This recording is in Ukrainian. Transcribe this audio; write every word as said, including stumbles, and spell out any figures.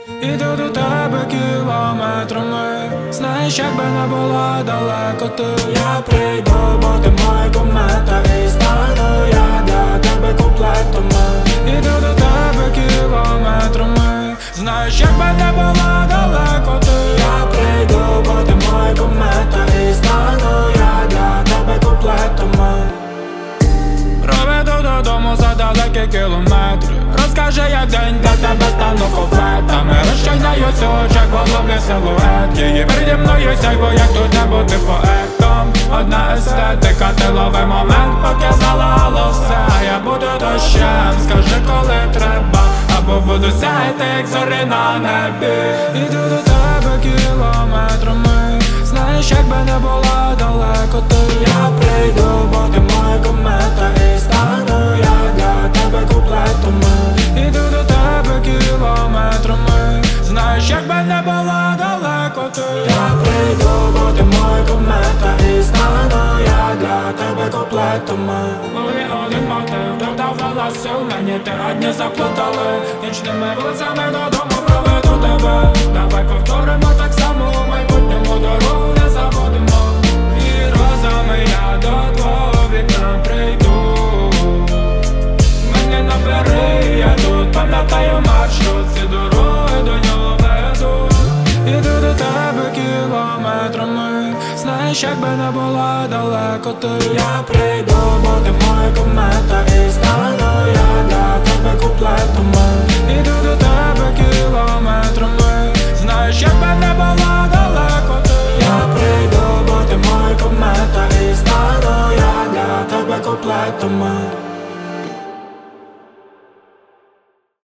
Іду до тебе кілометрами, знаєш, якби не була далеко ти. Я прийду, бо ти моя комета, і стану я для тебе куплетами. Іду до тебе кілометрами, знаєш, якби не була далеко ти. Я прийду, бо ти моя комета, і стану я для тебе куплетами. Проведу додому за далекі кілометри. Розкажи, як день для тебе стану кофетами. Розчиняюсь у очах, головний силует її переді мною сяйво, як тут не бути поетом. Одна естетика, ти лови момент, поки залало все. Я буду дощем, скажи, коли треба, або буду сяяти, як зорі на небі. Іду до тебе кілометрами, знаєш, якби не була далеко ти. Я прийду, бо ти моя комета, і стану я для тебе куплетами. Іду до тебе кілометрами, знаєш, якби не була далеко ти. Я прийду, бо ти моя комета, і стану я для тебе куплетами. Коли один мотив додав голосів, мені ти одні заплутали. Нічними вулицями додому проведу тебе. Давай повторимо так само у майбутньому, дорогу не забудемо. І розами я до твого вікна прийду. Мене набери, я тут пам'ятаю маршрут, ці дороги до нього ведуть. Іду до тебе кілометрами, знаєш, якби не була далеко ти. Я прийду, бо ти моя комета,